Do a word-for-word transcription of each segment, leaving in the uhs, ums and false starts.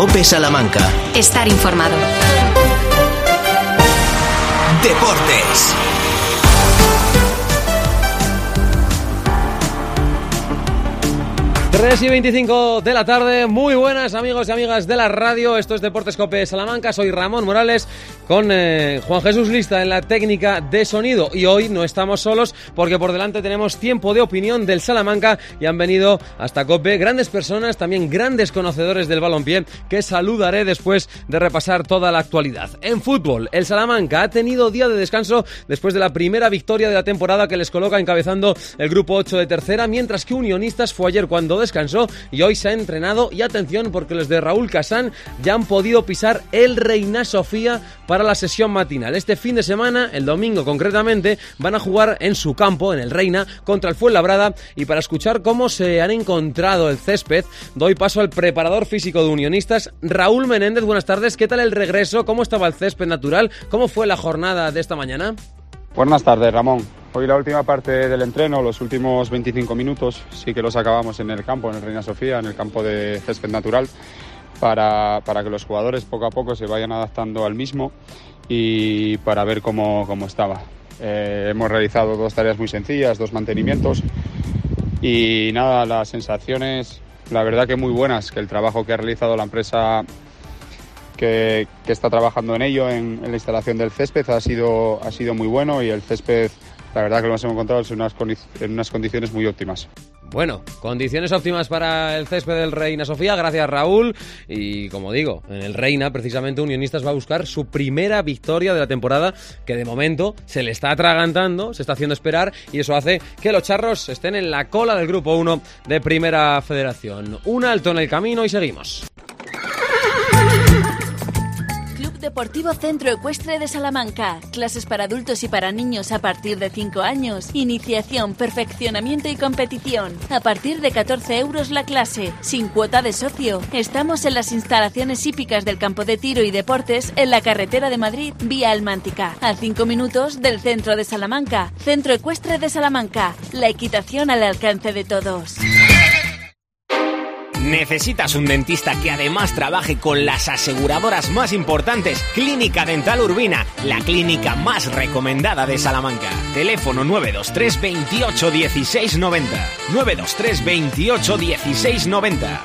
COPE Salamanca. Estar informado. Deportes. tres y veinticinco de la tarde, muy buenas amigos y amigas de la radio, esto es Deportes COPE Salamanca, soy Ramón Morales con eh, Juan Jesús Lista en la técnica de sonido y hoy no estamos solos porque por delante tenemos tiempo de opinión del Salamanca y han venido hasta COPE grandes personas, también grandes conocedores del balompié que saludaré después de repasar toda la actualidad. En fútbol, el Salamanca ha tenido día de descanso después de la primera victoria de la temporada que les coloca encabezando el grupo ocho de tercera, mientras que Unionistas fue ayer cuando descansó y hoy se ha entrenado y atención porque los de Raúl Casán ya han podido pisar el Reina Sofía para la sesión matinal. Este fin de semana, el domingo concretamente, van a jugar en su campo, en el Reina, contra el Fuenlabrada y para escuchar cómo se han encontrado el césped, doy paso al preparador físico de Unionistas, Raúl Menéndez. Buenas tardes, ¿qué tal el regreso? ¿Cómo estaba el césped natural? ¿Cómo fue la jornada de esta mañana? Buenas tardes, Ramón. Hoy la última parte del entreno, los últimos veinticinco minutos, sí que los acabamos en el campo, en el Reina Sofía, en el campo de césped natural, para, para que los jugadores poco a poco se vayan adaptando al mismo y para ver cómo, cómo estaba. Eh, hemos realizado dos tareas muy sencillas, dos mantenimientos y nada, las sensaciones, la verdad que muy buenas, que el trabajo que ha realizado la empresa Que, que está trabajando en ello, en, en la instalación del césped, ha sido, ha sido muy bueno y el césped, la verdad que lo hemos encontrado en unas, en unas condiciones muy óptimas. Bueno, condiciones óptimas para el césped del Reina Sofía, gracias Raúl. Y como digo, en el Reina precisamente Unionistas va a buscar su primera victoria de la temporada, que de momento se le está atragantando, se está haciendo esperar y eso hace que los charros estén en la cola del grupo uno de Primera Federación. Un alto en el camino y seguimos. Deportivo Centro Ecuestre de Salamanca. Clases para adultos y para niños a partir de cinco años. Iniciación, perfeccionamiento y competición. A partir de catorce euros la clase, sin cuota de socio. Estamos en las instalaciones hípicas del campo de tiro y deportes en la carretera de Madrid, vía Almántica, a cinco minutos del centro de Salamanca. Centro Ecuestre de Salamanca. La equitación al alcance de todos. ¿Necesitas un dentista que además trabaje con las aseguradoras más importantes? Clínica Dental Urbina, la clínica más recomendada de Salamanca. Teléfono nueve dos tres veintiocho dieciséis noventa. nueve dos tres veintiocho dieciséis noventa.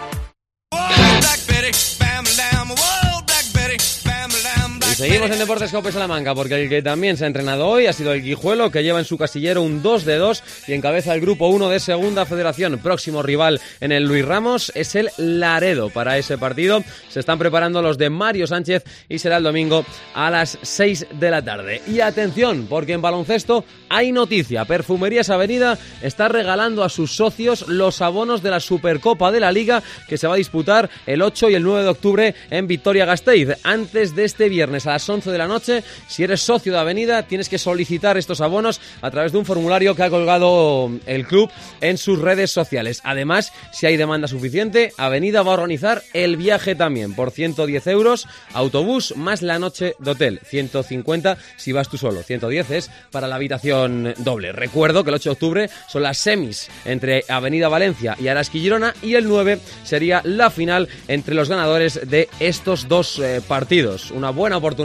Seguimos en Deportes COPE Salamanca porque el que también se ha entrenado hoy ha sido el Guijuelo, que lleva en su casillero un dos de dos y encabeza el grupo uno de Segunda Federación. Próximo rival en el Luis Ramos es el Laredo. Para ese partido se están preparando los de Mario Sánchez y será el domingo a las seis de la tarde. Y atención, porque en baloncesto hay noticia. Perfumerías Avenida está regalando a sus socios los abonos de la Supercopa de la Liga que se va a disputar el ocho y el nueve de octubre en Vitoria-Gasteiz. Antes de este viernes a las once de la noche, si eres socio de Avenida, tienes que solicitar estos abonos a través de un formulario que ha colgado el club en sus redes sociales. Además, si hay demanda suficiente, Avenida va a organizar el viaje también por ciento diez euros, autobús más la noche de hotel, ciento cincuenta si vas tú solo, ciento diez es para la habitación doble. Recuerdo que el ocho de octubre son las semis entre Avenida Valencia y Araski Girona y el nueve sería la final entre los ganadores de estos dos eh, partidos. Una buena oportunidad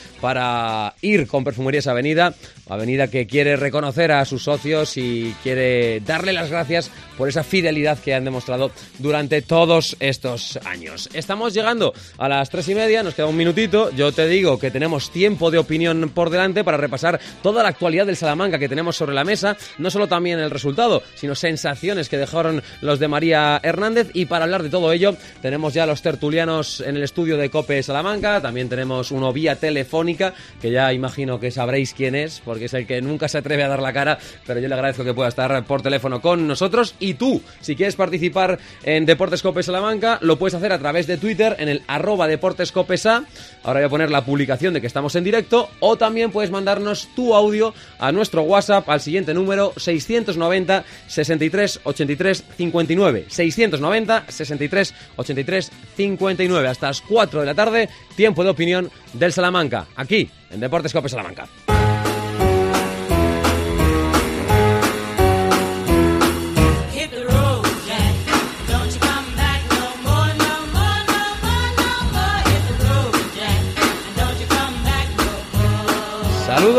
para ir con Perfumerías Avenida, Avenida que quiere reconocer a sus socios y quiere darle las gracias por esa fidelidad que han demostrado durante todos estos años. Estamos llegando a las tres y media, nos queda un minutito. Yo te digo que tenemos tiempo de opinión por delante para repasar toda la actualidad del Salamanca que tenemos sobre la mesa, no solo también el resultado, sino sensaciones que dejaron los de María Hernández. Y para hablar de todo ello tenemos ya los tertulianos en el estudio de COPE Salamanca, también tenemos uno vía telefónica, que ya imagino que sabréis quién es, porque es el que nunca se atreve a dar la cara, pero yo le agradezco que pueda estar por teléfono con nosotros. Y tú, si quieres participar en Deportes COPE Salamanca, lo puedes hacer a través de Twitter en el arroba deportescopesa. Ahora voy a poner la publicación de que estamos en directo, o también puedes mandarnos tu audio a nuestro WhatsApp al siguiente número: seiscientos noventa, sesenta y tres, ochenta y tres, cincuenta y nueve. seiscientos noventa, sesenta y tres, ochenta y tres, cincuenta y nueve. Hasta las cuatro de la tarde, tiempo de opinión del Salamanca, aquí en Deportes COPE Salamanca.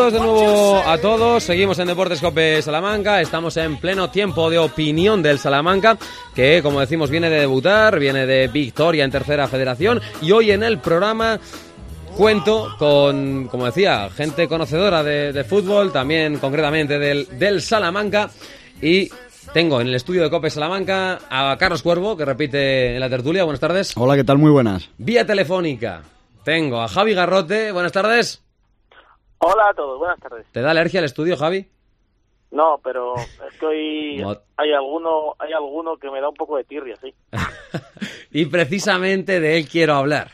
Saludos de nuevo a todos, seguimos en Deportes COPE Salamanca, estamos en pleno tiempo de opinión del Salamanca, que como decimos viene de debutar, viene de victoria en tercera federación, y hoy en el programa cuento con, como decía, gente conocedora de, de fútbol, también concretamente del, del Salamanca, y tengo en el estudio de COPE Salamanca a Carlos Cuervo, que repite en la tertulia. Buenas tardes. Hola, ¿qué tal? Muy buenas. Vía telefónica tengo a Javi Garrote. Buenas tardes. Hola a todos, buenas tardes. ¿Te da alergia al estudio, Javi? No, pero estoy... hay alguno hay alguno que me da un poco de tirria, sí. Y precisamente de él quiero hablar,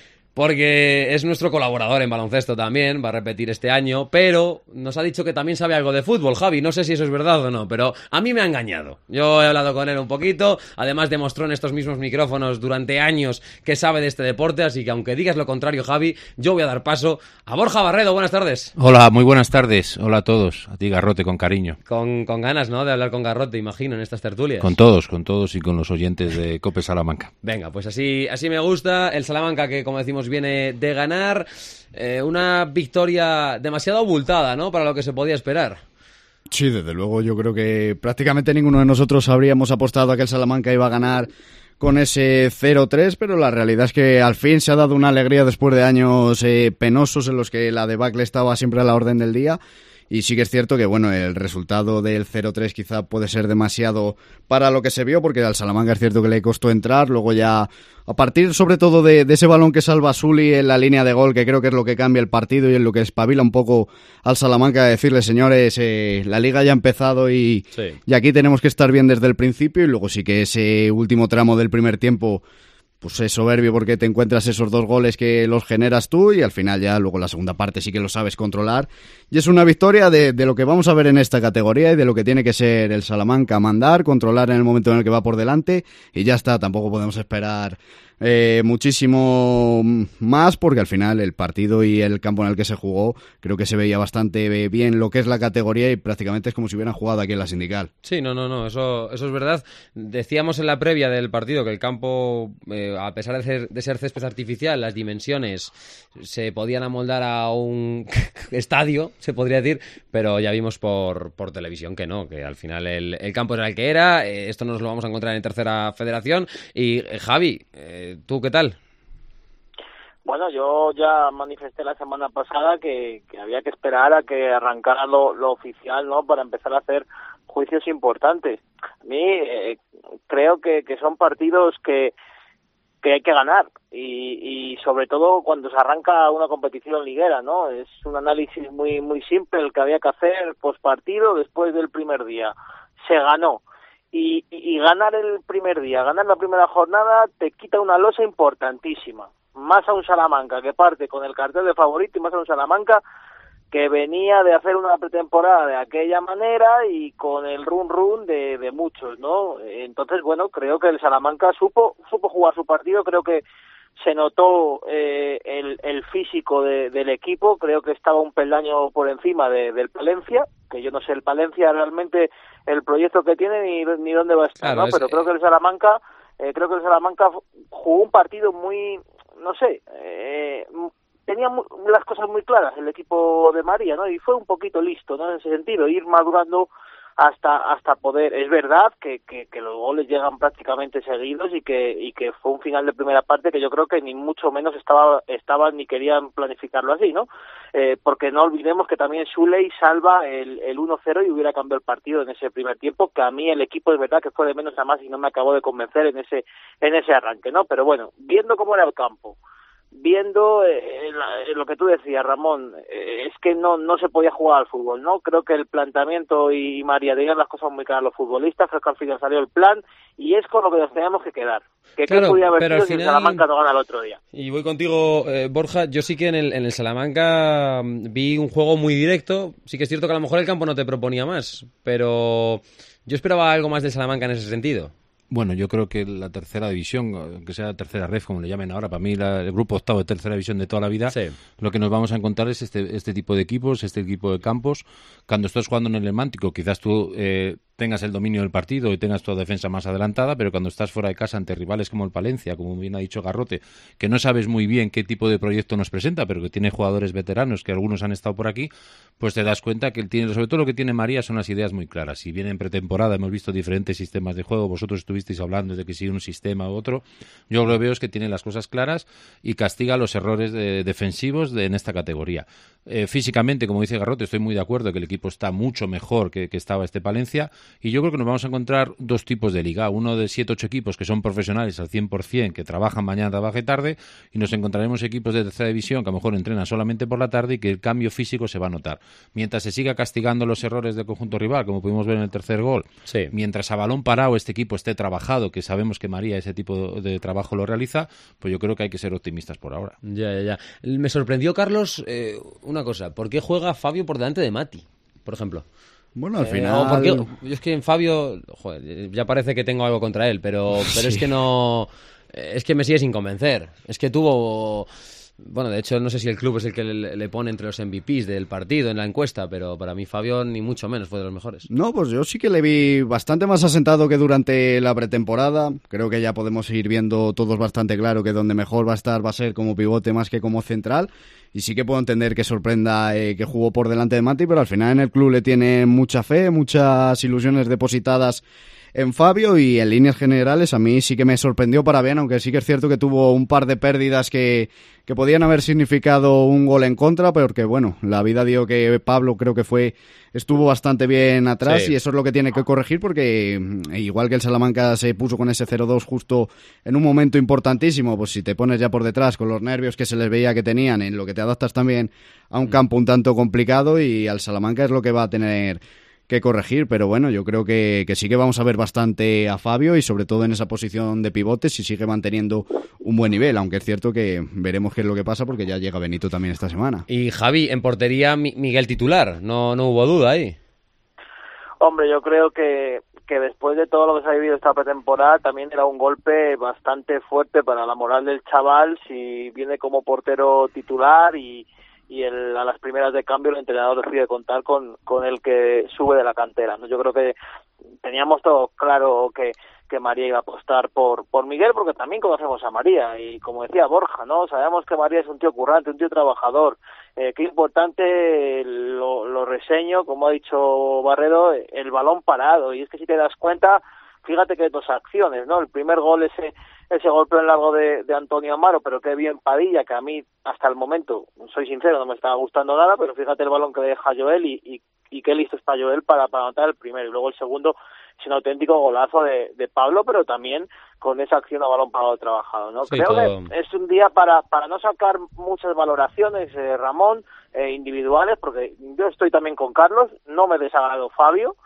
porque es nuestro colaborador en baloncesto también, va a repetir este año, pero nos ha dicho que también sabe algo de fútbol, Javi. No sé si eso es verdad o no, pero a mí me ha engañado. Yo he hablado con él un poquito, además demostró en estos mismos micrófonos durante años que sabe de este deporte, así que aunque digas lo contrario, Javi, yo voy a dar paso a Borja Barredo. Buenas tardes. Hola, muy buenas tardes. Hola a todos. A ti, Garrote, con cariño. Con, con ganas, ¿no?, de hablar con Garrote, imagino, en estas tertulias. Con todos, con todos y con los oyentes de COPE Salamanca. Venga, pues así, así me gusta. El Salamanca, que como decimos viene de ganar, eh, una victoria demasiado abultada, ¿no?, para lo que se podía esperar. Sí, desde luego, yo creo que prácticamente ninguno de nosotros habríamos apostado a que el Salamanca iba a ganar con ese cero tres, pero la realidad es que al fin se ha dado una alegría después de años eh, penosos en los que la debacle estaba siempre a la orden del día. Y sí que es cierto que, bueno, el resultado del cero tres quizá puede ser demasiado para lo que se vio, porque al Salamanca es cierto que le costó entrar, luego ya, a partir sobre todo de, de ese balón que salva Sully en la línea de gol, que creo que es lo que cambia el partido y en lo que espabila un poco al Salamanca, de decirle, señores, eh, la liga ya ha empezado y, sí. y aquí tenemos que estar bien desde el principio, y luego sí que ese último tramo del primer tiempo pues es soberbio porque te encuentras esos dos goles que los generas tú, y al final ya luego la segunda parte sí que lo sabes controlar, y es una victoria de, de lo que vamos a ver en esta categoría y de lo que tiene que ser el Salamanca: mandar, controlar en el momento en el que va por delante, y ya está. Tampoco podemos esperar eh, muchísimo más, porque al final el partido y el campo en el que se jugó creo que se veía bastante bien lo que es la categoría, y prácticamente es como si hubieran jugado aquí en la Sindical. Sí, no, no, no, eso, eso es verdad. Decíamos en la previa del partido que el campo, eh, a pesar de ser, de ser césped artificial, las dimensiones se podían amoldar a un estadio, se podría decir, pero ya vimos por, por televisión que no, que al final el, el campo era el que era. Eh, esto nos lo vamos a encontrar en tercera federación. Y eh, Javi, eh, ¿tú qué tal? Bueno, yo ya manifesté la semana pasada que, que había que esperar a que arrancara lo, lo oficial, ¿no?, para empezar a hacer juicios importantes. A mí eh, creo que, que son partidos que que hay que ganar, y, y sobre todo cuando se arranca una competición liguera, ¿no? Es un análisis muy muy simple el que había que hacer post partido después del primer día. Se ganó. Y, y, y ganar el primer día, ganar la primera jornada, te quita una losa importantísima. Más a un Salamanca que parte con el cartel de favorito, y más a un Salamanca que venía de hacer una pretemporada de aquella manera y con el run run de, de muchos, ¿no? Entonces, bueno, creo que el Salamanca supo supo jugar su partido. Creo que se notó eh, el, el físico de, del equipo. Creo que estaba un peldaño por encima de, del Palencia, que yo no sé el Palencia realmente el proyecto que tiene ni, ni dónde va a estar, claro, ¿no? Es... Pero creo que el Salamanca eh, creo que el Salamanca jugó un partido muy, no sé, eh, tenía muy, las cosas muy claras el equipo de María, ¿no? Y fue un poquito listo, ¿no?, en ese sentido, ir madurando hasta hasta poder. Es verdad que, que, que los goles llegan prácticamente seguidos, y que y que fue un final de primera parte que yo creo que ni mucho menos estaba estaban ni querían planificarlo así, ¿no? Eh, porque no olvidemos que también Suley salva el, el uno cero y hubiera cambiado el partido en ese primer tiempo, que a mí el equipo es verdad que fue de menos a más y no me acabó de convencer en ese en ese arranque, ¿no? Pero bueno, viendo cómo era el campo, viendo eh, la, lo que tú decías, Ramón, eh, es que no no se podía jugar al fútbol, ¿no? Creo que el planteamiento y María tenían las cosas muy claras los futbolistas. Creo que al final salió el plan y es con lo que nos teníamos que quedar. Que claro, qué podía haber pero sido al si final... el Salamanca no gana el otro día. Y voy contigo, eh, Borja. Yo sí que en el, en el Salamanca vi un juego muy directo. Sí que es cierto que a lo mejor el campo no te proponía más, pero yo esperaba algo más del Salamanca en ese sentido. Bueno, yo creo que la tercera división, aunque sea tercera ref, como le llamen ahora, para mí la, el grupo octavo de tercera división de toda la vida, sí. Lo que nos vamos a encontrar es este este tipo de equipos, este tipo de campos. Cuando estás jugando en el Mántico, quizás tú eh, tengas el dominio del partido y tengas tu defensa más adelantada, pero cuando estás fuera de casa ante rivales como el Palencia, como bien ha dicho Garrote, que no sabes muy bien qué tipo de proyecto nos presenta, pero que tiene jugadores veteranos, que algunos han estado por aquí, pues te das cuenta que él tiene, sobre todo lo que tiene María son las ideas muy claras. Si viene en pretemporada, hemos visto diferentes sistemas de juego, vosotros estuvisteis hablando de que si un sistema u otro, yo lo que veo es que tiene las cosas claras y castiga los errores de, defensivos de, en esta categoría. Eh, físicamente, como dice Garrote, estoy muy de acuerdo que el equipo está mucho mejor que, que estaba este Palencia, y yo creo que nos vamos a encontrar dos tipos de liga, uno de siete ocho equipos que son profesionales al cien por cien, que trabajan mañana, trabajan tarde, y nos encontraremos equipos de tercera división que a lo mejor entrenan solamente por la tarde y que el cambio físico se va a notar. Mientras se siga castigando los errores del conjunto rival, como pudimos ver en el tercer gol, sí. mientras a balón parado este equipo esté trabajado, que sabemos que María ese tipo de trabajo lo realiza, pues yo creo que hay que ser optimistas por ahora. Ya, ya, ya. Me sorprendió, Carlos, eh, una cosa, ¿por qué juega Fabio por delante de Mati, por ejemplo? Bueno, al eh, final... Porque, yo es que en Fabio, joder, ya parece que tengo algo contra él, pero, pero sí. es que no... Es que me sigue sin convencer. Es que tuvo... Bueno, de hecho, no sé si el club es el que le, le pone entre los M V Pes del partido en la encuesta, pero para mí Fabio ni mucho menos fue de los mejores. No, pues yo sí que le vi bastante más asentado que durante la pretemporada. Creo que ya podemos ir viendo todos bastante claro que donde mejor va a estar va a ser como pivote más que como central. Y sí que puedo entender que sorprenda eh, que jugó por delante de Mati, pero al final en el club le tiene mucha fe, muchas ilusiones depositadas en Fabio, y en líneas generales a mí sí que me sorprendió para bien, aunque sí que es cierto que tuvo un par de pérdidas que, que podían haber significado un gol en contra, porque bueno, la vida dio que Pablo creo que fue estuvo bastante bien atrás, sí. y eso es lo que tiene que corregir, porque igual que el Salamanca se puso con ese cero dos justo en un momento importantísimo, pues si te pones ya por detrás con los nervios que se les veía que tenían, en lo que te adaptas también a un campo un tanto complicado, y al Salamanca es lo que va a tener que corregir, pero bueno, yo creo que, que sí que vamos a ver bastante a Fabio, y sobre todo en esa posición de pivote, si sigue manteniendo un buen nivel, aunque es cierto que veremos qué es lo que pasa, porque ya llega Benito también esta semana. Y Javi, en portería Miguel titular, no, no hubo duda ahí. Hombre, yo creo que, que después de todo lo que se ha vivido esta pretemporada, también era un golpe bastante fuerte para la moral del chaval, si viene como portero titular y y el, a las primeras de cambio el entrenador decide contar con, con el que sube de la cantera, ¿no? Yo creo que teníamos todo claro que, que María iba a apostar por, por Miguel, porque también conocemos a María, y como decía Borja, ¿no? Sabemos que María es un tío currante, un tío trabajador, eh, qué importante lo, lo reseño, como ha dicho Barredo, el balón parado, y es que si te das cuenta, fíjate que dos acciones, ¿no? El primer gol ese ese golpe en largo de, de Antonio Amaro, pero qué bien Padilla, que a mí hasta el momento, soy sincero, no me estaba gustando nada, pero fíjate el balón que deja Joel y, y, y qué listo está Joel para, para anotar el primero, y luego el segundo es un auténtico golazo de, de Pablo, pero también con esa acción a balón parado trabajado, ¿no? Sí, Creo todo... que es un día para, para no sacar muchas valoraciones, eh, Ramón, eh, individuales, porque yo estoy también con Carlos, no me desagradó Fabio,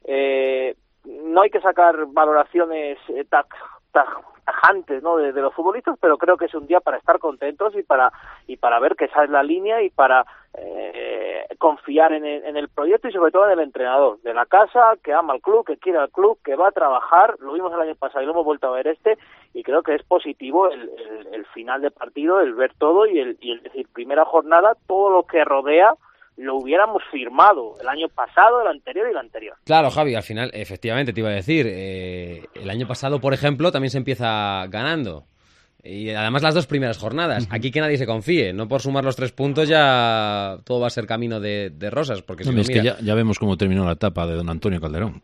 eh, no hay que sacar valoraciones eh, tac, tac, tajantes, ¿no? De, de los futbolistas, pero creo que es un día para estar contentos y para y para ver que esa es la línea, y para eh, confiar en el, en el proyecto, y sobre todo en el entrenador de la casa, que ama al club, que quiere al club, que va a trabajar. Lo vimos el año pasado y lo hemos vuelto a ver este, y creo que es positivo el, el, el final de partido, el ver todo y el, y el decir, primera jornada, todo lo que rodea lo hubiéramos firmado el año pasado, el anterior y el anterior. Claro, Javi, al final, efectivamente, te iba a decir, eh, el año pasado, por ejemplo, también se empieza ganando. Y además las dos primeras jornadas. Aquí que nadie se confíe. No por sumar los tres puntos ya todo va a ser camino de, de rosas. Porque si no, no, es mira... que ya, ya vemos cómo terminó la etapa de don Antonio Calderón.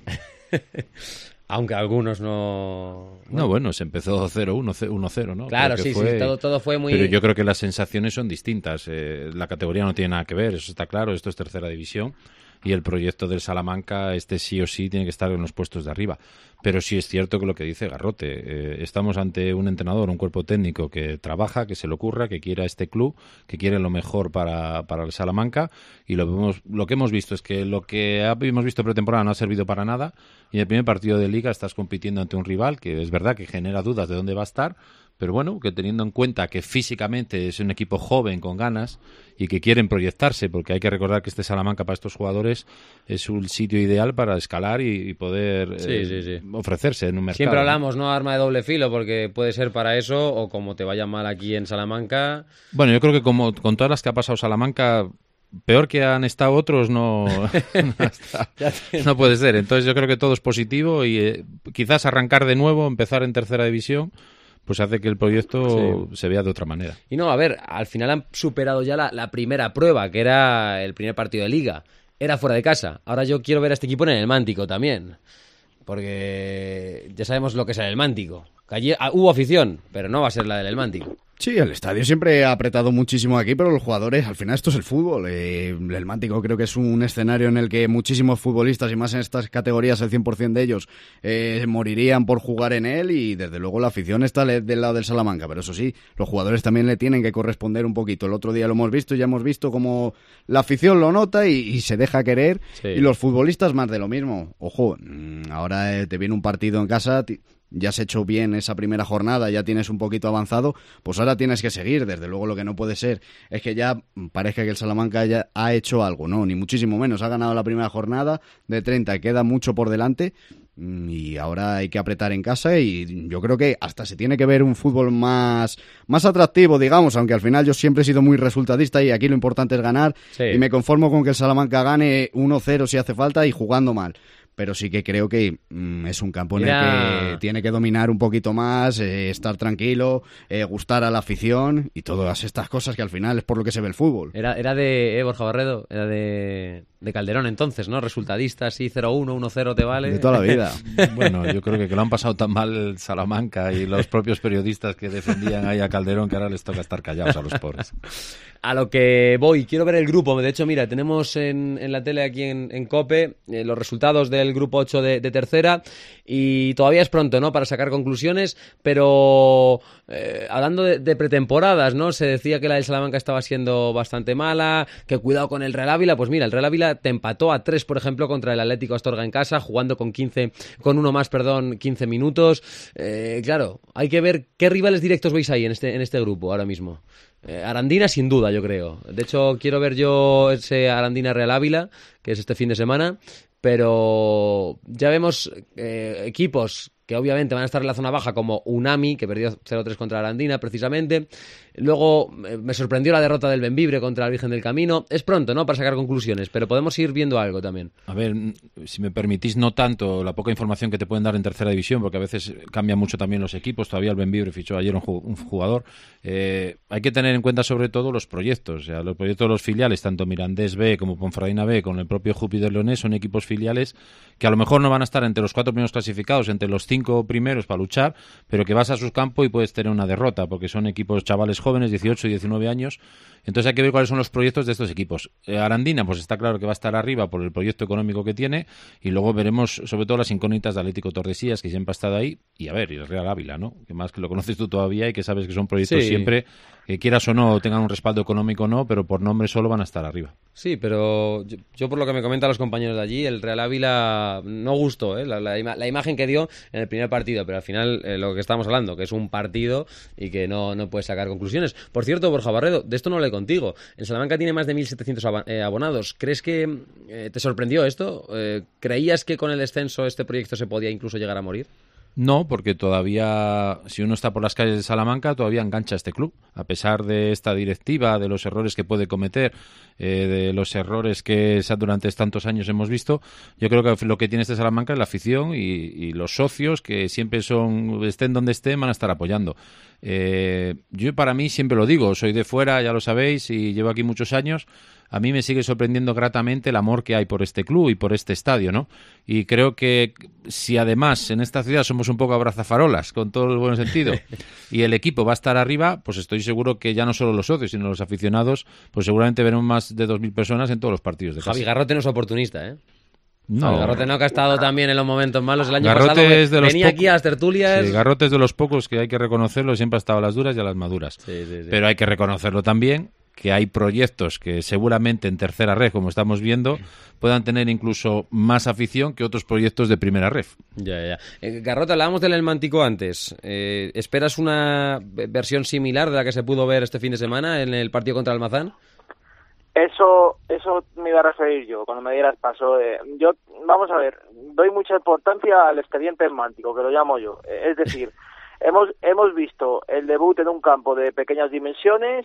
Aunque algunos no... No, bueno, se empezó cero uno, uno cero, ¿no? Claro, sí, fue... sí, todo, todo fue muy... Pero yo creo que las sensaciones son distintas. Eh, la categoría no tiene nada que ver, eso está claro, esto es tercera división, y el proyecto del Salamanca, este sí o sí, tiene que estar en los puestos de arriba. Pero sí es cierto que lo que dice Garrote, eh, estamos ante un entrenador, un cuerpo técnico que trabaja, que se le ocurra, que quiera este club, que quiere lo mejor para, para el Salamanca, y lo, vemos, lo que hemos visto es que lo que hemos visto pretemporada no ha servido para nada, y en el primer partido de Liga estás compitiendo ante un rival que es verdad que genera dudas de dónde va a estar, pero bueno, que teniendo en cuenta que físicamente es un equipo joven con ganas y que quieren proyectarse, porque hay que recordar que este Salamanca para estos jugadores es un sitio ideal para escalar y, y poder sí, eh, sí, sí. ofrecerse en un mercado. Siempre hablamos, ¿no? Arma de doble filo, porque puede ser para eso o como te vaya mal aquí en Salamanca. Bueno, yo creo que como con todas las que ha pasado Salamanca, peor que han estado otros no, no, está, no puede ser. Entonces yo creo que todo es positivo y eh, quizás arrancar de nuevo, empezar en tercera división, pues hace que el proyecto sí. se vea de otra manera. Y no, a ver, al final han superado ya la, la primera prueba, que era el primer partido de Liga. Era fuera de casa. Ahora yo quiero ver a este equipo en el Mántico también. Porque ya sabemos lo que es el Mántico. Que allí ah, hubo afición, pero no va a ser la del Mántico. Sí, el estadio siempre ha apretado muchísimo aquí, pero los jugadores, al final esto es el fútbol. Eh, el Mántico creo que es un escenario en el que muchísimos futbolistas, y más en estas categorías, el cien por ciento de ellos, eh, morirían por jugar en él, y desde luego la afición está del lado del Salamanca, pero eso sí, los jugadores también le tienen que corresponder un poquito. El otro día lo hemos visto, ya hemos visto cómo la afición lo nota y, y se deja querer, sí. Y los futbolistas más de lo mismo. Ojo, ahora eh, te viene un partido en casa... T- ya has hecho bien esa primera jornada, ya tienes un poquito avanzado, pues ahora tienes que seguir. Desde luego lo que no puede ser es que ya parezca que el Salamanca ya ha hecho algo, no, ni muchísimo menos. Ha ganado la primera jornada de treinta, queda mucho por delante y ahora hay que apretar en casa, y yo creo que hasta se tiene que ver un fútbol más, más atractivo, digamos, aunque al final yo siempre he sido muy resultadista y aquí lo importante es ganar, sí. Y me conformo con que el Salamanca gane uno cero si hace falta y jugando mal. Pero sí que creo que mm, es un campo en Mira... el que tiene que dominar un poquito más, eh, estar tranquilo, eh, gustar a la afición y todas estas cosas que al final es por lo que se ve el fútbol. Era, era de eh, Borja Barredo, era de, de Calderón entonces, ¿no? Resultadista, sí, cero uno, uno cero te vale. De toda la vida. Bueno, yo creo que, que lo han pasado tan mal Salamanca y los propios periodistas que defendían ahí a Calderón que ahora les toca estar callados a los pobres. A lo que voy, quiero ver el grupo. De hecho, mira, tenemos en, en la tele aquí en, en COPE eh, los resultados del grupo ocho de, de tercera, y todavía es pronto, ¿no?, para sacar conclusiones, pero eh, hablando de, de pretemporadas, ¿no?, se decía que la del Salamanca estaba siendo bastante mala, que cuidado con el Real Ávila. Pues mira, el Real Ávila te empató a tres, por ejemplo, contra el Atlético Astorga en casa, jugando con quince, con uno más, perdón, quince minutos. Eh, claro, hay que ver qué rivales directos veis ahí en este, en este grupo ahora mismo. Eh, Arandina sin duda, yo creo. De hecho, quiero ver yo ese Arandina Real Ávila, que es este fin de semana, pero ya vemos eh, equipos que obviamente van a estar en la zona baja, como Unami, que perdió cero tres contra Arandina precisamente. Luego eh, me sorprendió la derrota del Bembibre contra el Virgen del Camino. Es pronto, ¿no?, para sacar conclusiones, pero podemos ir viendo algo también. A ver, si me permitís, no tanto la poca información que te pueden dar en tercera división, porque a veces cambian mucho también los equipos. Todavía el Bembibre fichó ayer un, un jugador. Eh, hay que tener en cuenta sobre todo los proyectos. O sea, los proyectos de los filiales, tanto Mirandés B como Ponferradina B, con el propio Júpiter Leonés, son equipos filiales que a lo mejor no van a estar entre los cuatro primeros clasificados, entre los cinco primeros para luchar, pero que vas a sus campos y puedes tener una derrota, porque son equipos chavales jóvenes, dieciocho y diecinueve años. Entonces hay que ver cuáles son los proyectos de estos equipos. Eh, Arandina, pues está claro que va a estar arriba por el proyecto económico que tiene, y luego veremos sobre todo las incógnitas de Atlético Tordesillas, que siempre ha estado ahí, y a ver, y el Real Ávila, ¿no?, que más que lo conoces tú todavía y que sabes que son proyectos sí. siempre, que quieras o no tengan un respaldo económico o no, pero por nombre solo van a estar arriba. Sí, pero yo, yo por lo que me comentan los compañeros de allí, el Real Ávila no gustó, ¿eh? la, la, la imagen que dio en el primer partido, pero al final eh, lo que estamos hablando, que es un partido y que no, no puedes sacar conclusiones. Por cierto, Borja Barredo, de esto no hablé contigo. En Salamanca tiene más de mil setecientos abonados. ¿Crees que eh, te sorprendió esto? Eh, ¿Creías que con el descenso este proyecto se podía incluso llegar a morir? No, porque todavía, si uno está por las calles de Salamanca, todavía engancha este club. A pesar de esta directiva, de los errores que puede cometer, eh, de los errores que durante tantos años hemos visto, yo creo que lo que tiene este Salamanca es la afición y, y los socios, que siempre son, estén donde estén, van a estar apoyando. Eh, yo para mí siempre lo digo, soy de fuera, ya lo sabéis, y llevo aquí muchos años. A mí me sigue sorprendiendo gratamente el amor que hay por este club y por este estadio, ¿no? Y creo que si además en esta ciudad somos un poco abrazafarolas, con todo el buen sentido, y el equipo va a estar arriba, pues estoy seguro que ya no solo los socios, sino los aficionados, pues seguramente veremos más de dos mil personas en todos los partidos de casa. Javi Garrote no es oportunista, ¿eh? No. Garrote no, que ha estado también en los momentos malos el año Garrote pasado. Es de los venía aquí a las tertulias. Sí, Garrote es de los pocos que hay que reconocerlo, siempre ha estado a las duras y a las maduras. Sí, sí, sí. Pero hay que reconocerlo también, que hay proyectos que seguramente en tercera ref, como estamos viendo, puedan tener incluso más afición que otros proyectos de primera ref. Ya, ya. Eh, Garrote, hablábamos del El Mántico antes. Eh, ¿Esperas una versión similar de la que se pudo ver este fin de semana en el partido contra Almazán? Eso eso me iba a referir yo cuando me dieras paso. Eh, yo, vamos a ver, doy mucha importancia al expediente semántico, que lo llamo yo. Eh, es decir, hemos hemos visto el debut en un campo de pequeñas dimensiones,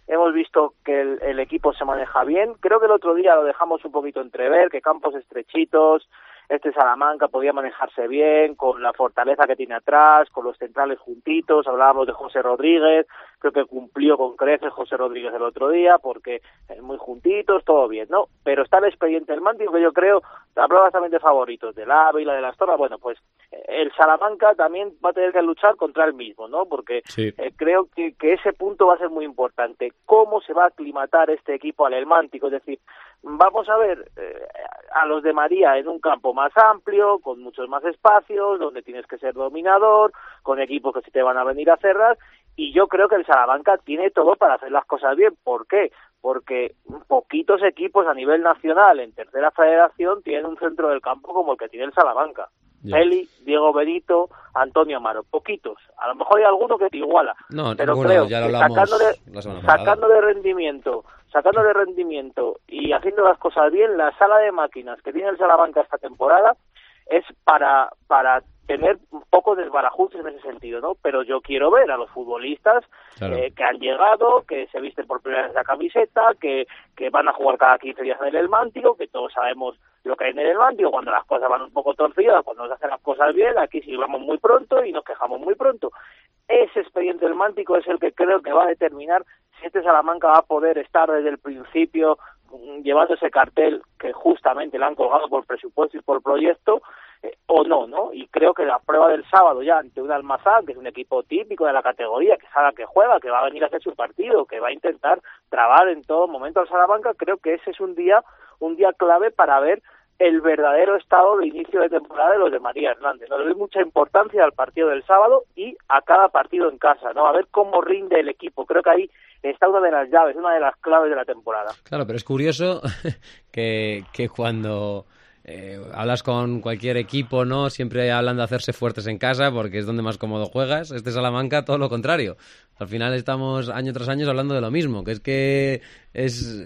hemos visto que el, el equipo se maneja bien. Creo que el otro día lo dejamos un poquito entrever, que campos estrechitos, este Salamanca podía manejarse bien, con la fortaleza que tiene atrás, con los centrales juntitos. Hablábamos de José Rodríguez, creo que cumplió con creces José Rodríguez el otro día, porque muy juntitos, todo bien, ¿no? Pero está el expediente del Mántico, que yo creo, hablabas también de favoritos, del Ávila, de las Torres. Bueno, pues el Salamanca también va a tener que luchar contra él mismo, ¿no? Porque sí. eh, creo que, que ese punto va a ser muy importante. ¿Cómo se va a aclimatar este equipo al Helmántico? Es decir, vamos a ver eh, a los de María en un campo más amplio, con muchos más espacios, donde tienes que ser dominador, con equipos que se te van a venir a cerrar, y yo creo que el Salamanca tiene todo para hacer las cosas bien. ¿Por qué? Porque poquitos equipos a nivel nacional en tercera federación tienen un centro del campo como el que tiene el Salamanca. Yeah. Eli, Diego Benito, Antonio Amaro, poquitos. A lo mejor hay alguno que te iguala, no, pero ninguno, creo ya que lo sacando de, sacando de rendimiento, sacando de rendimiento y haciendo las cosas bien, la sala de máquinas que tiene el Salamanca esta temporada es para para tener un poco de desbarajustes en ese sentido, ¿no? Pero yo quiero ver a los futbolistas claro. eh, que han llegado, que se visten por primera vez la camiseta, que, que van a jugar cada quince días en el Helmántico, que todos sabemos lo que hay en el Helmántico, cuando las cosas van un poco torcidas, cuando se hacen las cosas bien, aquí sí vamos muy pronto y nos quejamos muy pronto. Ese expediente helmántico es el que creo que va a determinar si este Salamanca va a poder estar desde el principio llevando ese cartel que justamente le han colgado por presupuesto y por proyecto, eh, o no, ¿no? Y creo que la prueba del sábado ya ante un Almazán, que es un equipo típico de la categoría, que sabe que juega, que va a venir a hacer su partido, que va a intentar trabar en todo momento al Salamanca, creo que ese es un día, un día clave para ver el verdadero estado de inicio de temporada de los de María Hernández. No le doy mucha importancia al partido del sábado y a cada partido en casa, ¿no? A ver cómo rinde el equipo. Creo que ahí está una de las llaves, una de las claves de la temporada. Claro, pero es curioso que, que cuando eh, hablas con cualquier equipo, ¿no? Siempre hablan de hacerse fuertes en casa porque es donde más cómodo juegas. Este Salamanca, todo lo contrario. Al final estamos año tras año hablando de lo mismo, que es que es,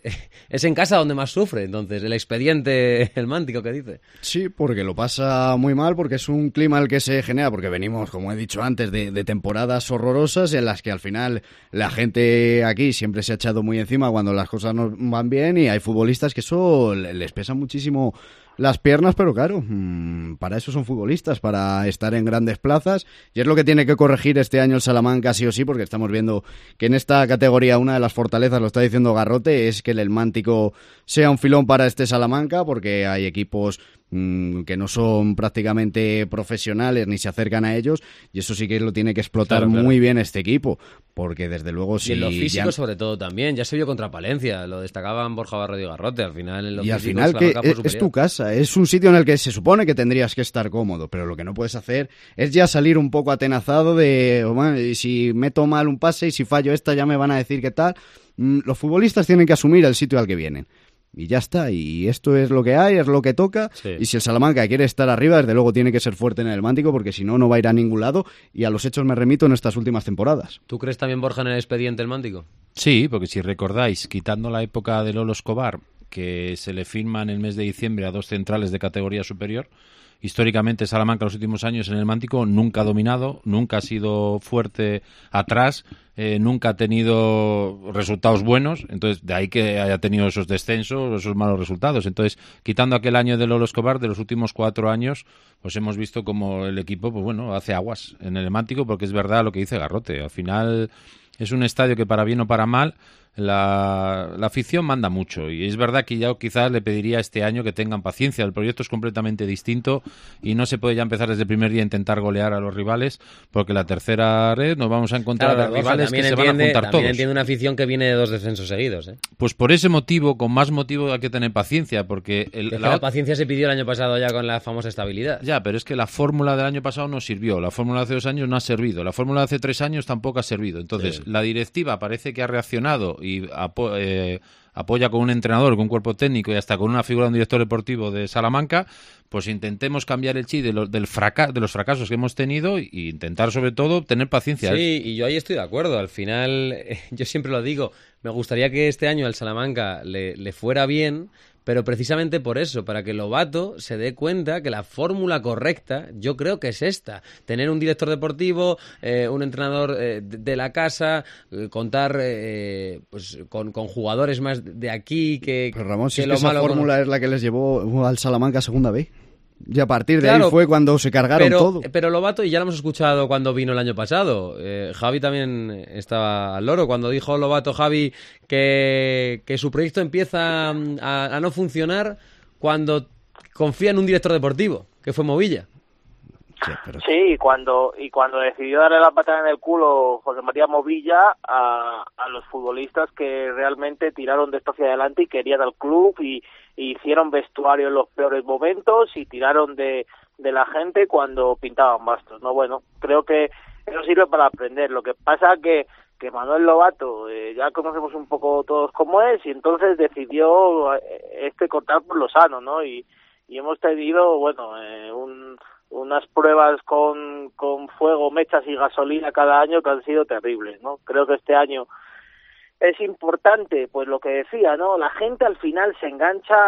es en casa donde más sufre, entonces, el expediente helmántico que dice. Sí, porque lo pasa muy mal, porque es un clima el que se genera, porque venimos, como he dicho antes, de, de temporadas horrorosas en las que al final la gente aquí siempre se ha echado muy encima cuando las cosas no van bien, y hay futbolistas que eso les pesa muchísimo las piernas, pero claro, mmm, para eso son futbolistas, para estar en grandes plazas, y es lo que tiene que corregir este año el Salamanca sí o sí, porque estamos viendo que en esta categoría una de las fortalezas, lo está diciendo Garrote, es que el Helmántico sea un filón para este Salamanca, porque hay equipos mmm, que no son prácticamente profesionales ni se acercan a ellos, y eso sí que lo tiene que explotar claro, claro. muy bien este equipo, porque desde luego si... Y en lo físico ya... sobre todo también, ya se vio contra Palencia, lo destacaban Borja Barro y Garrote, al final en lo y físico, al final que es, es tu casa, es un sitio en el que se supone que tendrías que estar cómodo, pero lo que no puedes hacer es ya salir un poco atenazado de, oh, bueno, y si meto mal un pase y si fallo esta ya me van a decir qué tal. Los futbolistas tienen que asumir el sitio al que vienen. Y ya está, y esto es lo que hay, es lo que toca, sí. Y si el Salamanca quiere estar arriba, desde luego tiene que ser fuerte en el Helmántico, porque si no, no va a ir a ningún lado, y a los hechos me remito en estas últimas temporadas. ¿Tú crees también, Borja, en el expediente helmántico? Sí, porque si recordáis, quitando la época de Lolo Escobar, que se le firma en el mes de diciembre a dos centrales de categoría superior, históricamente Salamanca en los últimos años en el Helmántico nunca ha dominado, nunca ha sido fuerte atrás, eh, nunca ha tenido resultados buenos, entonces de ahí que haya tenido esos descensos, esos malos resultados. Entonces, quitando aquel año de Lolo Escobar, de los últimos cuatro años, pues hemos visto como el equipo, pues bueno, hace aguas en el Helmántico, porque es verdad lo que dice Garrote, al final es un estadio que para bien o para mal La, la afición manda mucho, y es verdad que yo quizás le pediría este año que tengan paciencia. El proyecto es completamente distinto y no se puede ya empezar desde el primer día a intentar golear a los rivales, porque la tercera red nos vamos a encontrar claro, a rivales que se entiende, van a juntar también todos. Entiende una afición que viene de dos descensos seguidos, ¿eh? Pues por ese motivo, con más motivo hay que tener paciencia, porque el, es la, que la paciencia se pidió el año pasado ya con la famosa estabilidad. Ya, pero es que la fórmula del año pasado no sirvió, la fórmula de hace dos años no ha servido, la fórmula de hace tres años tampoco ha servido. Entonces, sí. La directiva parece que ha reaccionado y apo- eh, apoya con un entrenador, con un cuerpo técnico y hasta con una figura de un director deportivo de Salamanca. Pues intentemos cambiar el chip de, lo, del fraca- de los fracasos que hemos tenido e intentar sobre todo tener paciencia. Sí, y yo ahí estoy de acuerdo. Al final, eh, yo siempre lo digo, me gustaría que este año al Salamanca le, le fuera bien, pero precisamente por eso, para que Lobato se dé cuenta que la fórmula correcta, yo creo que es esta, tener un director deportivo, eh, un entrenador eh, de la casa, eh, contar eh, pues con, con jugadores más de aquí que... Pero Ramón, si que es lo que esa malo fórmula con... es la que les llevó al Salamanca a segunda B. Y a partir de Claro, ahí fue cuando se cargaron pero, todo. Pero Lobato, y ya lo hemos escuchado cuando vino el año pasado, eh, Javi también estaba al loro, cuando dijo Lobato, Javi, que, que su proyecto empieza a, a no funcionar cuando confía en un director deportivo, que fue Movilla. Sí, pero... sí, y cuando y cuando decidió darle la patada en el culo José María Movilla a, a los futbolistas que realmente tiraron de esto hacia adelante y querían al club y, y hicieron vestuario en los peores momentos y tiraron de, de la gente cuando pintaban bastos, ¿no? Bueno, creo que eso sirve para aprender. Lo que pasa que que Manuel Lobato, eh, ya conocemos un poco todos cómo es, y entonces decidió eh, este cortar por lo sano, ¿no? Y, y hemos tenido, bueno, eh, un unas pruebas con, con fuego, mechas y gasolina cada año que han sido terribles, ¿no? Creo que este año es importante, pues lo que decía, ¿no? La gente al final se engancha,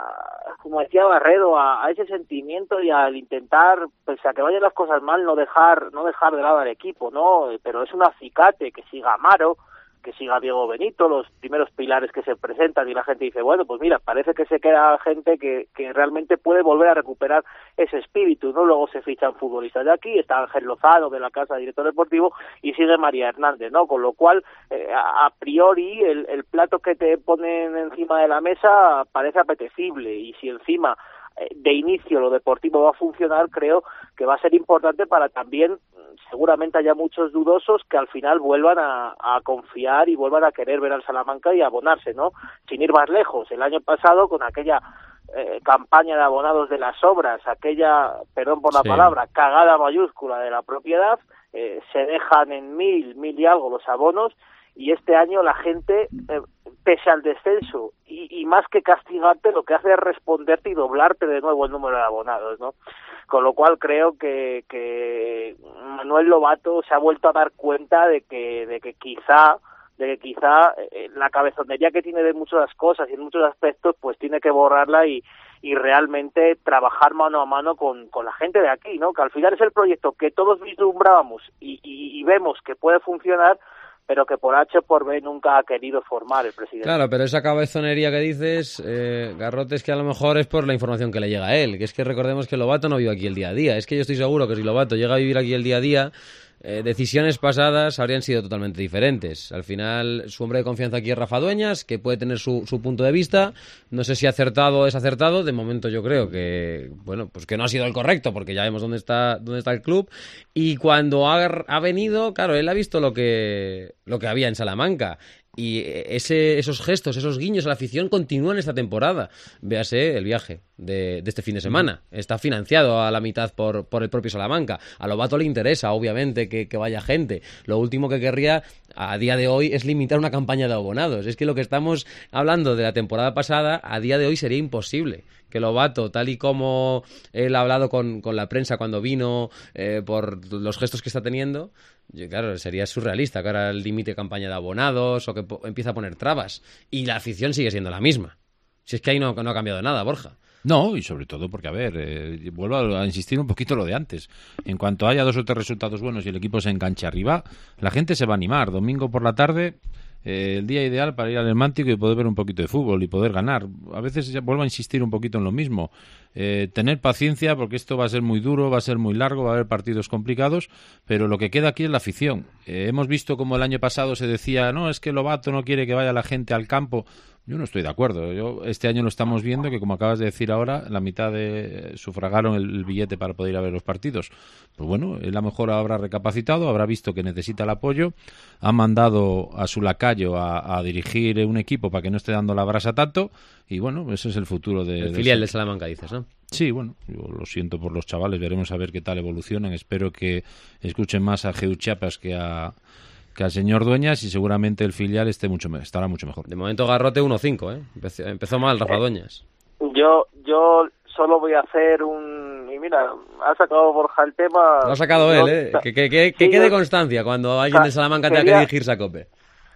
como decía Barredo, a, a ese sentimiento y al intentar, pese a que vayan las cosas mal, no dejar no dejar de lado al equipo, ¿no? Pero es un acicate que siga Amaro, que siga Diego Benito, los primeros pilares que se presentan, y la gente dice, bueno, pues mira, parece que se queda gente que, que realmente puede volver a recuperar ese espíritu, ¿no? Luego se fichan futbolistas de aquí, está Ángel Lozano de la Casa de Director Deportivo y sigue María Hernández, ¿no? Con lo cual, eh, a, a priori, el, el plato que te ponen encima de la mesa parece apetecible, y si encima de inicio lo deportivo va a funcionar, creo que va a ser importante para también, seguramente haya muchos dudosos que al final vuelvan a, a confiar y vuelvan a querer ver al Salamanca y abonarse, ¿no? Sin ir más lejos, el año pasado con aquella eh, campaña de abonados de las obras, aquella, perdón por la sí. palabra, cagada mayúscula de la propiedad, eh, se dejan en mil, mil y algo los abonos, y este año la gente, eh, pese al descenso, y, y más que castigarte, lo que hace es responderte y doblarte de nuevo el número de abonados, ¿no? Con lo cual creo que, que Manuel Lobato se ha vuelto a dar cuenta de que, de que quizá, de que quizá eh, la cabezonería que tiene de muchas cosas y en muchos aspectos, pues tiene que borrarla y, y realmente trabajar mano a mano con, con la gente de aquí, ¿no? Que al final es el proyecto que todos vislumbrábamos y, y, y vemos que puede funcionar, pero que por H o por B nunca ha querido formar el presidente. Claro, pero esa cabezonería que dices, eh, Garrote, es que a lo mejor es por la información que le llega a él, que es que recordemos que Lobato no vive aquí el día a día. Es que yo estoy seguro que si Lobato llega a vivir aquí el día a día, eh, decisiones pasadas habrían sido totalmente diferentes. Al final, su hombre de confianza aquí es Rafa Dueñas, que puede tener su, su punto de vista. No sé si acertado o desacertado. De momento yo creo que, bueno, pues que no ha sido el correcto, porque ya vemos dónde está, dónde está el club. Y cuando ha, ha venido, claro, él ha visto lo que, lo que había en Salamanca. Y ese, esos gestos, esos guiños a la afición continúan esta temporada. Véase el viaje de, de este fin de semana. Está financiado a la mitad por, por el propio Salamanca. A Lobato le interesa, obviamente, que, que vaya gente. Lo último que querría a día de hoy es limitar una campaña de abonados. Es que lo que estamos hablando de la temporada pasada, a día de hoy sería imposible. Que Lobato, tal y como él ha hablado con, con la prensa cuando vino, eh, por los gestos que está teniendo, yo, claro, sería surrealista que ahora el límite campaña de abonados o que po- empieza a poner trabas. Y la afición sigue siendo la misma. Si es que ahí no, no ha cambiado nada, Borja. No, y sobre todo porque, a ver, eh, vuelvo a insistir un poquito lo de antes. En cuanto haya dos o tres resultados buenos y el equipo se enganche arriba, la gente se va a animar. Domingo por la tarde, eh, el día ideal para ir al Hermántico y poder ver un poquito de fútbol y poder ganar. A veces ya vuelvo a insistir un poquito en lo mismo. Eh, tener paciencia, porque esto va a ser muy duro, va a ser muy largo, va a haber partidos complicados, pero lo que queda aquí es la afición. Eh, hemos visto como el año pasado se decía, no, es que Lobato no quiere que vaya la gente al campo. Yo no estoy de acuerdo. Yo este año lo estamos viendo, que como acabas de decir ahora, la mitad de sufragaron el, el billete para poder ir a ver los partidos. Pues bueno, él a lo mejor habrá recapacitado, habrá visto que necesita el apoyo, ha mandado a su lacayo a, a dirigir un equipo para que no esté dando la brasa tanto, y bueno, ese es el futuro de... El de filial ese... de Salamanca, dices, ¿no? Sí, bueno, yo lo siento por los chavales, veremos a ver qué tal evolucionan. Espero que escuchen más a Geu Chiapas que a... que al señor Dueñas, y seguramente el filial esté mucho me- estará mucho mejor. De momento Garrote uno cinco, ¿eh? Empezó, empezó mal Rafa Dueñas. Yo yo solo voy a hacer un... Y mira, ha sacado Borja el tema... Lo ha sacado yo, él, ¿eh? Que, que, que, que sí, quede yo, constancia cuando alguien de Salamanca tenga que quería, dirigirse a COPE.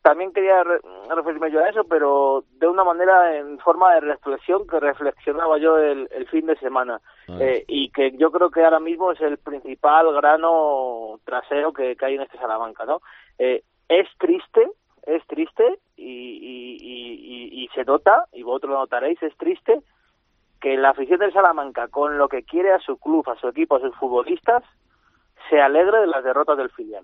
también quería re- referirme yo a eso, pero de una manera en forma de reflexión que reflexionaba yo el, el fin de semana. Ah. Eh, y que yo creo que ahora mismo es el principal grano trasero que, que hay en este Salamanca, ¿no? Eh, es triste, es triste y, y, y, y se nota, y vosotros lo notaréis, es triste que la afición del Salamanca, con lo que quiere a su club, a su equipo, a sus futbolistas, se alegre de las derrotas del filial.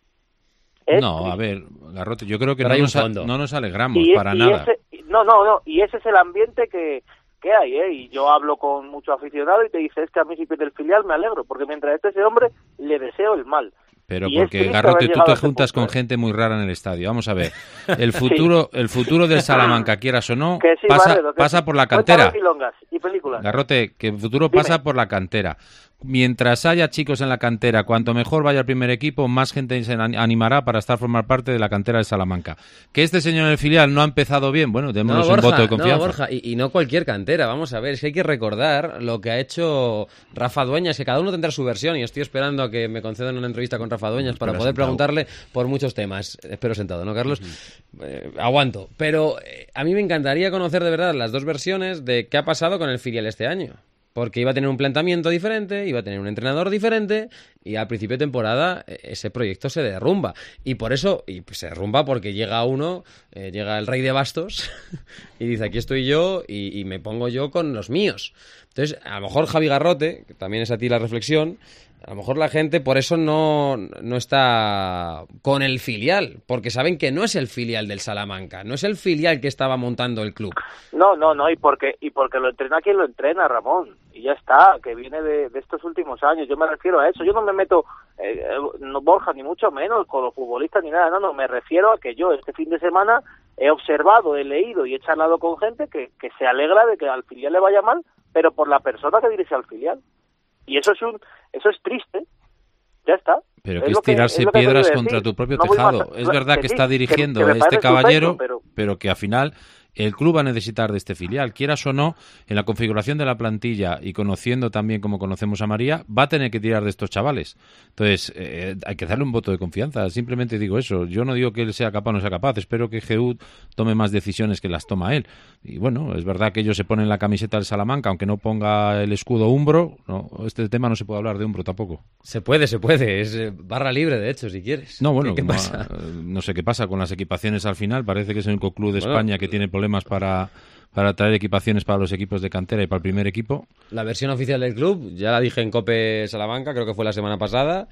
Es no, triste. A ver, Garrote, yo creo que no nos, a, no nos alegramos y, para y nada. Ese, no, no, no, y ese es el ambiente que, que hay, ¿eh? Y yo hablo con mucho aficionado y te dice, es que a mí si pierde el filial me alegro, porque mientras esté ese hombre, le deseo el mal. Pero y porque, Garrote, tú te juntas con gente muy rara en el estadio. Vamos a ver, el futuro sí. el futuro del Salamanca, quieras o no, sí, pasa, vale, pasa sí. por la cantera. Y películas. Garrote, que el futuro Dime. pasa por la cantera. Mientras haya chicos en la cantera, cuanto mejor vaya el primer equipo, más gente se animará para estar formar parte de la cantera de Salamanca. Que este señor en el filial no ha empezado bien, bueno, démonos no, Borja, un voto de confianza. No, Borja, y, y no cualquier cantera, vamos a ver, es que hay que recordar lo que ha hecho Rafa Dueñas, que cada uno tendrá su versión, y estoy esperando a que me concedan una entrevista con Rafa Dueñas para poder sentado. preguntarle por muchos temas. Espero sentado, ¿no, Carlos? Uh-huh. Eh, aguanto. Pero eh, a mí me encantaría conocer de verdad las dos versiones de qué ha pasado con el filial este año. Porque iba a tener un planteamiento diferente, iba a tener un entrenador diferente, y al principio de temporada ese proyecto se derrumba. Y por eso, y se derrumba porque llega uno, eh, llega el rey de bastos, y dice, aquí estoy yo, y, y me pongo yo con los míos. Entonces, a lo mejor Javi Garrote, que también es a ti la reflexión, a lo mejor la gente por eso no, no está con el filial, porque saben que no es el filial del Salamanca, no es el filial que estaba montando el club. No, no, no, y porque y porque lo entrena quien lo entrena, Ramón, y ya está, que viene de, de estos últimos años, yo me refiero a eso, yo no me meto, eh, no Borja, ni mucho menos con los futbolistas ni nada, no, no, me refiero a que yo este fin de semana he observado, he leído y he charlado con gente que, que se alegra de que al filial le vaya mal, pero por la persona que dirige al filial. Y eso es un eso es triste, ya está. Pero es que es tirarse que, es piedras que contra tu propio no tejado. Es verdad que, que sí, está dirigiendo que, que este caballero, estupendo, pero... pero que al final el club va a necesitar de este filial. Quieras o no, en la configuración de la plantilla y conociendo también como conocemos a María, va a tener que tirar de estos chavales. Entonces, eh, hay que darle un voto de confianza. Simplemente digo eso. Yo no digo que él sea capaz o no sea capaz. Espero que G U tome más decisiones que las toma él. Y bueno, es verdad que ellos se ponen la camiseta del Salamanca, aunque no ponga el escudo Umbro. No, este tema no se puede hablar de Umbro tampoco. Se puede, se puede. Es barra libre, de hecho, si quieres. No, bueno, ¿qué, qué pasa? No, no sé qué pasa con las equipaciones al final. Parece que es el único club de bueno, España que tiene problemas para, para traer equipaciones para los equipos de cantera y para el primer equipo. La versión oficial del club, ya la dije en COPE Salamanca, creo que fue la semana pasada.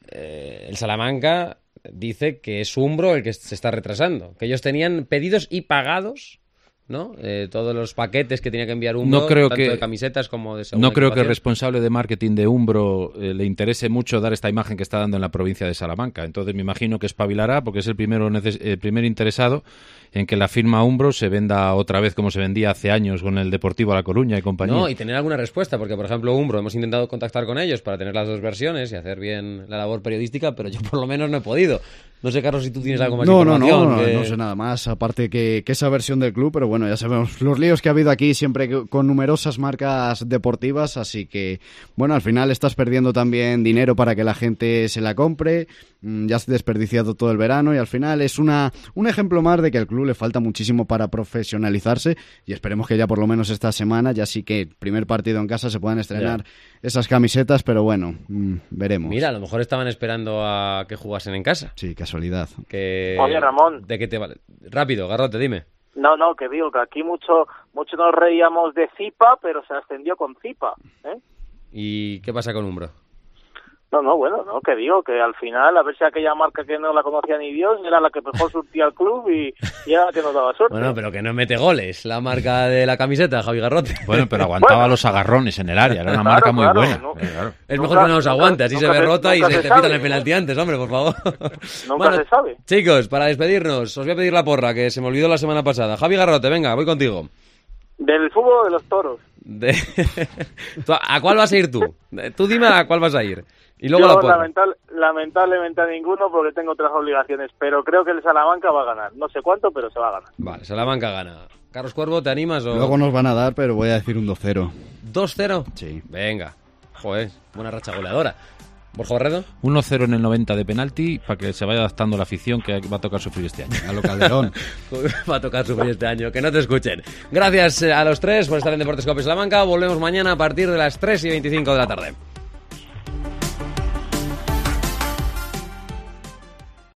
Eh, el Salamanca dice que es Umbro el que se está retrasando, que ellos tenían pedidos y pagados, ¿no? Eh, todos los paquetes que tenía que enviar Umbro, no creo tanto que, de camisetas como de segunda No creo equipación. que el responsable de marketing de Umbro eh, le interese mucho dar esta imagen que está dando en la provincia de Salamanca. Entonces me imagino que espabilará porque es el primero neces- el primer interesado en que la firma Umbro se venda otra vez como se vendía hace años con el Deportivo La Coruña y compañía. No, y tener alguna respuesta, porque por ejemplo Umbro, hemos intentado contactar con ellos para tener las dos versiones y hacer bien la labor periodística, pero yo por lo menos no he podido. No sé, Carlos, si tú tienes algo más no, información. No, no, no, que... no sé nada más, aparte que, que esa versión del club, pero bueno, ya sabemos los líos que ha habido aquí siempre con numerosas marcas deportivas, así que, bueno, al final estás perdiendo también dinero para que la gente se la compre, ya has desperdiciado todo el verano y al final es una un ejemplo más de que al club le falta muchísimo para profesionalizarse y esperemos que ya por lo menos esta semana, ya sí que primer partido en casa se puedan estrenar yeah. esas camisetas, pero bueno, mmm, veremos. Mira, a lo mejor estaban esperando a que jugasen en casa. Sí, casualidad. Que... Oye, Ramón. ¿De qué te vale? Rápido, Garrote, dime. No, no, que digo que aquí mucho mucho nos reíamos de Zipa, pero se ascendió con Zipa, ¿eh? ¿Y qué pasa con Umbro? No, no, bueno, no, que digo, que al final, a ver si aquella marca que no la conocía ni Dios era la que mejor surtía al club y, y era la que nos daba suerte. Bueno, pero que no mete goles, la marca de la camiseta, Javi Garrote. Bueno, pero aguantaba bueno. los agarrones en el área, era una claro, marca muy claro, buena. No, claro. Es nunca, mejor que no los aguante, así nunca, se ve rota se, y se, se te sabe, pitan el penalti antes, hombre, por favor. Nunca bueno, se sabe. Chicos, para despedirnos, os voy a pedir la porra, que se me olvidó la semana pasada. Javi Garrote, venga, voy contigo. Del fútbol de los toros. De... ¿A cuál vas a ir tú? Tú dime a cuál vas a ir. Y luego Yo, la porra. lamental, lamentablemente a ninguno porque tengo otras obligaciones, pero creo que el Salamanca va a ganar. No sé cuánto, pero se va a ganar. Vale, Salamanca gana. Carlos Cuervo, ¿te animas o...? Luego nos van a dar, pero voy a decir un dos cero. ¿dos cero? Sí. Venga. Joder, buena racha goleadora. Borja Barredo. uno cero en el noventa de penalti para que se vaya adaptando la afición que va a tocar sufrir este año. A lo Calderón. Va a tocar sufrir este año, que no te escuchen. Gracias a los tres por estar en Deportes Cope Salamanca. Volvemos mañana a partir de las tres y veinticinco de la tarde.